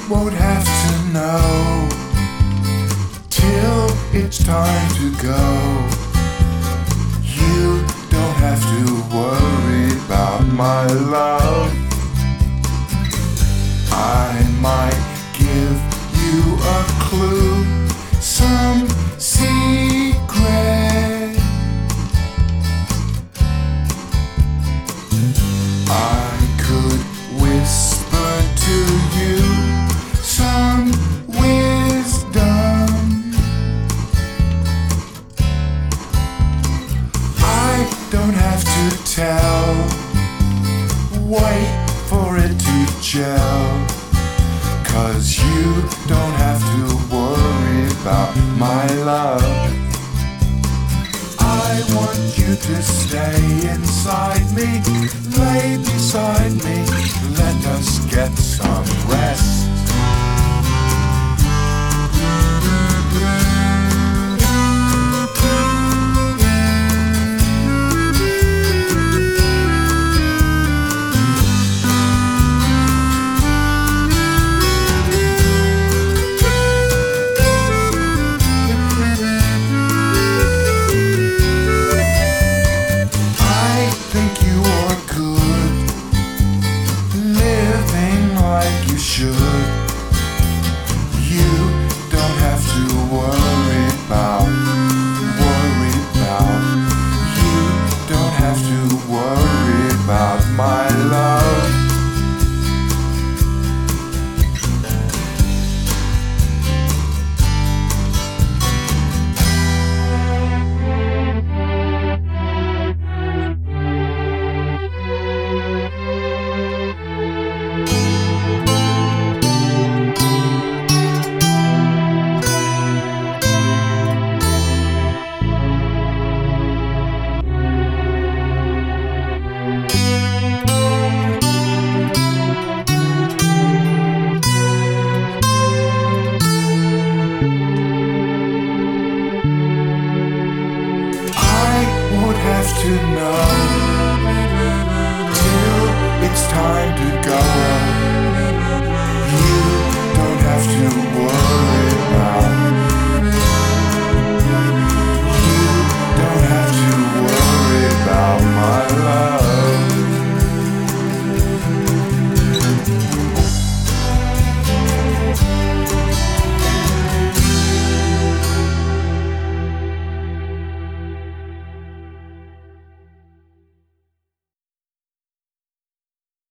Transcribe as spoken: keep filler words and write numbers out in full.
won't have to know till it's time to go. You don't have to worry about my love. I might give you a clue, some secret. I could whisper to you some wisdom. I don't have to tell, wait for it to gel. 'Cause you don't have to worry about my love. I want you to stay inside me, lay beside me. Let us get some rest.